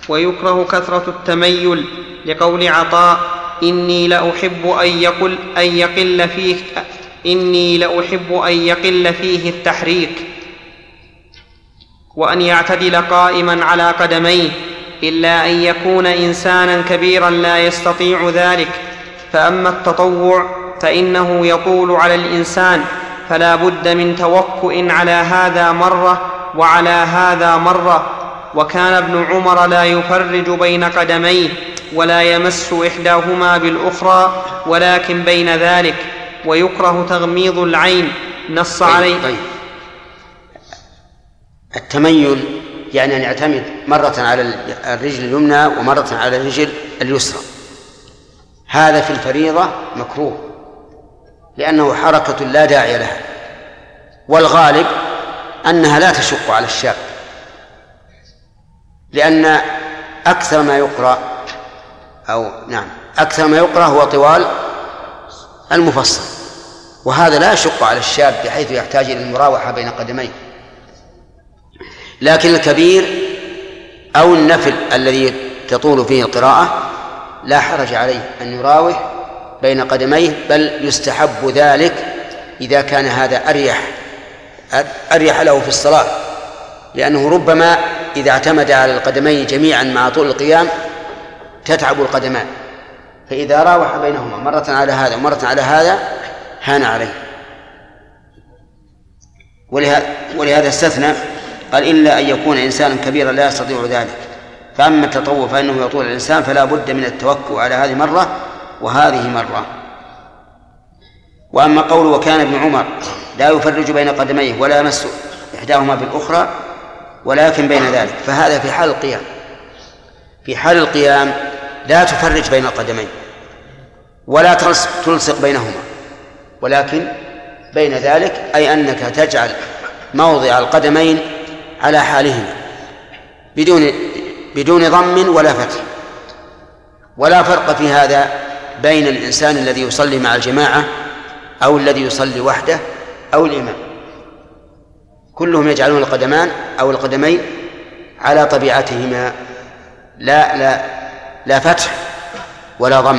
ويكره كثرة التميل، لقول عطاء: إني لأحب أن يقل فيه التحريك، وأن يعتدل قائما على قدميه، إلا أن يكون إنسانا كبيرا لا يستطيع ذلك. فأما التطوع فإنه يطول على الإنسان، فلا بد من توكؤ على هذا مرة وعلى هذا مرة. وكان ابن عمر لا يفرج بين قدميه ولا يمس إحداهما بالأخرى، ولكن بين ذلك. ويكره تغميض العين، نص عليه. طيب. التميل يعني أن يعتمد مرة على الرجل اليمنى ومرة على الرجل اليسرى، هذا في الفريضة مكروه، لأنه حركة لا داعي لها، والغالب أنها لا تشق على الشاب، لأن أكثر ما يقرأ هو طوال المفصل، وهذا لا يشق على الشاب بحيث يحتاج إلى المراوحة بين قدميه. لكن الكبير أو النفل الذي تطول فيه القراءة لا حرج عليه أن يراوح بين قدميه، بل يستحب ذلك إذا كان هذا أريح له في الصلاة، لأنه ربما إذا اعتمد على القدمين جميعا مع طول القيام تتعب القدمان، فإذا راوح بينهما مرة على هذا ومرة على هذا هان عليه. ولهذا استثنى، قال: إلا أن يكون إنسانا كبيرا لا يستطيع ذلك. فأما التطوع فإنه يطول الإنسان، فلا بد من التوكل على هذه مرة وهذه مرة. وأما قوله: وكان ابن عمر لا يفرج بين قدميه ولا يمس إحداهما بالأخرى ولكن بين ذلك، فهذا في حال القيام. في حال القيام لا تفرج بين القدمين ولا تلصق بينهما، ولكن بين ذلك، أي أنك تجعل موضع القدمين على حالهما بدون ضم ولا فتح. ولا فرق في هذا بين الإنسان الذي يصلي مع الجماعة أو الذي يصلي وحده أو الإمام، كلهم يجعلون القدمان أو القدمين على طبيعتهما، لا فتح ولا ضم.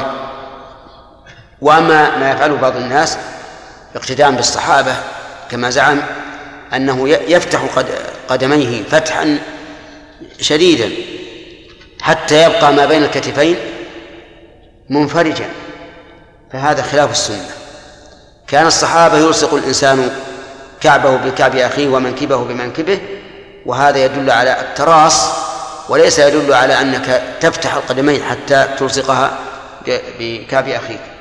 وأما ما يفعله بعض الناس اقتداء بالصحابة كما زعم أنه يفتح قدميه فتحا شديدا حتى يبقى ما بين الكتفين منفرجا، فهذا خلاف السنة. كان الصحابة يلصق الإنسان كعبه بكعب أخيه ومنكبه بمنكبه، وهذا يدل على التراص وليس يدل على أنك تفتح القدمين حتى تلصقها بكعب أخيك.